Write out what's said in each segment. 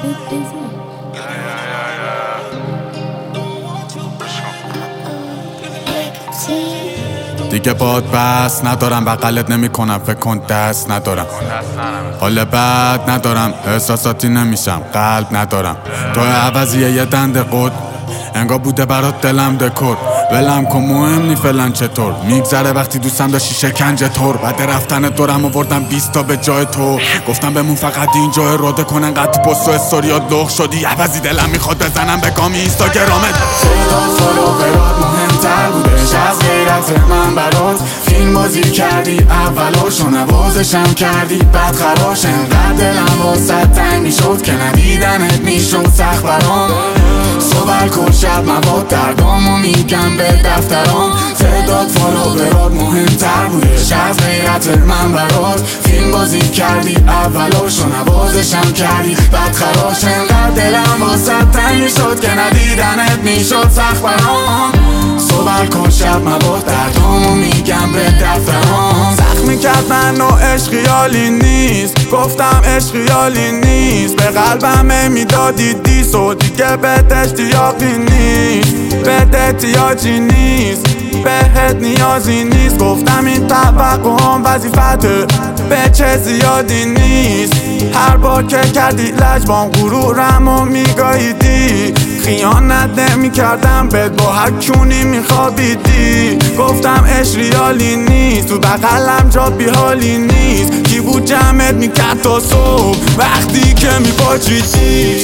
دیگه باد بس ندارم، بغلت نمی کنم، فکر کن دست ندارم، حال بد ندارم، احساساتی نمیشم، قلب ندارم. تو عوضیه یه دنده قد انگار بوده برات دلم دکور. ولم کن مهم نی فلان چطور میگذره وقتی دوستم داشتی شکنجه طور. بعد رفتن دورم آوردم 20 تا به جای تو، گفتم بمون فقط اینجا اراده کنن قد پست و استوریات لغ شدی. عوضی دلم میخواد بزنم به گامی اینستاگرامت. تعداد فالوورات مهمتر بودش از غیرت من برات. فیلم بازی کردی اولاشو نوازشم کردی بعد خراش. انقدر دلم واسه تنگ میشد که ندیدنت میشد سخت برام. صبح کل شب مواد دردامو میگم به دفترام. تعداد فالوورات مهمتر بودش از غیرت من برات. فیلم بازی کردی اولاشو نوازشم کردی بعد خراش. انقدر دلم واسه تنگ میشد که ندیدنت میشد سخت برام. صبح کل شب مواد دردامو میگم به دفترام. زخمی کرد منو عشق خیالی نیست، گفتم عشق خیالی نیست. به قلبم میدادی دیس و دیگه بهت اشتیاقی نیست، بهت احتیاجی نیست، بهت نیازی نیست. گفتم این توقعم وظیفته، به چه زیادی نیست. هر بار که کردی لجبام غرورمو میگاهیدی. خیانت نمی کردم بهت با هر کونی میخوابیدی. گفتم عشق ریالی نیست، تو بغلم جا بیحالی نیست. کی بود جمعت میکرد تا صبح وقتی که میباجیدی.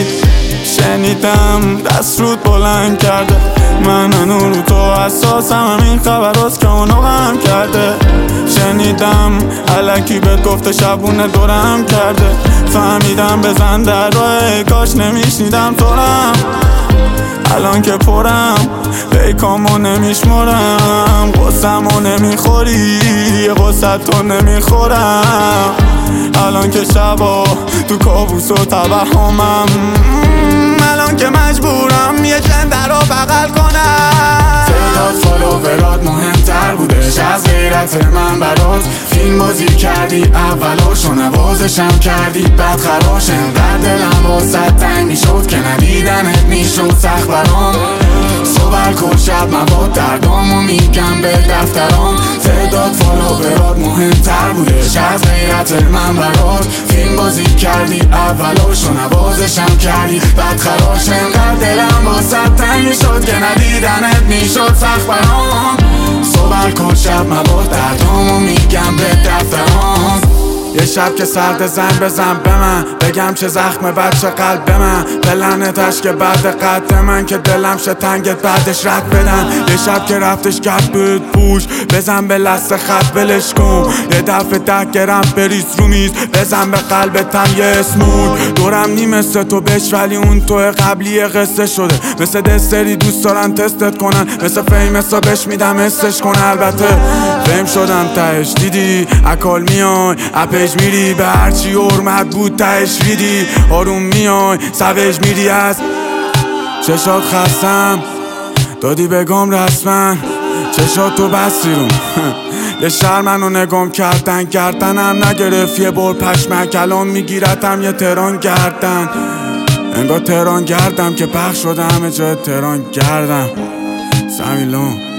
شنیدم دست رود بلند کرده، من هنو رو تو حساسم، همین خبر هست که اونو غم کرده. شنیدم الکی بهت گفته شبونه دورم کرده. فهمیدم بزن در راه، کاش نمیشنیدم تورم. الان که پرم پیکامو نمیشمرم، قصمو نمیخوری قصت تو نمیخورم. الان که شبا تو کابوس و توهمم، الان که مجبورم یه جنده رو بغل کنم. تعداد فالوورات مهمتر بودش از غیرت من برات. فیلم بازی کردی اولاشو نوازشم کردی بعد خراش. انقدر دلم واسه تنگ میشد که ندیدنت میشد سخت برام. صبح کل شب مواد دردامو میگم به دفترام. تعداد فالوورات مهمتر بودش از غیرت من برات. فیلم بازی کردی اولاشو نوازشم کردی بعد خراش. انقدر دلم واسه تنگ میشد که ندیدنت میشد سخت برام. صبح کل شب مواد دردامو میگم به دفترام. یه شب که سرد زن بزن به من، بگم چه زخم بچه قلب به من. بلنتش که بعد قد من که دلم شه تنگت بعدش رد بدن. یه شب که رفتش کرد بهت پوش، بزن به لست خط بلش کن. یه دفعه 10 گرم بریز رو میز، بزن به قلبتم یه اسمون. دورم نی مثل تو بش ولی اون تو قبلی قصه شده. مثل دستری دوست دارن تستت کنن، مثل فیمسا بش میدم حسش کن. البته فیم شدم تهش دیدی اکال میای اپش میری، به هرچی حرمت بود تهش ریدی. آروم میای سوش میری از چشات خستم دادی بگم رسما. چشات تو بستی روم یه شهر منو نگم گردنم نگرفت یه بار پشمک. الان میگیرتم یه تهران گردن، انگار تهران گردم که پخش شده همه جای تهران گردم. سمیلون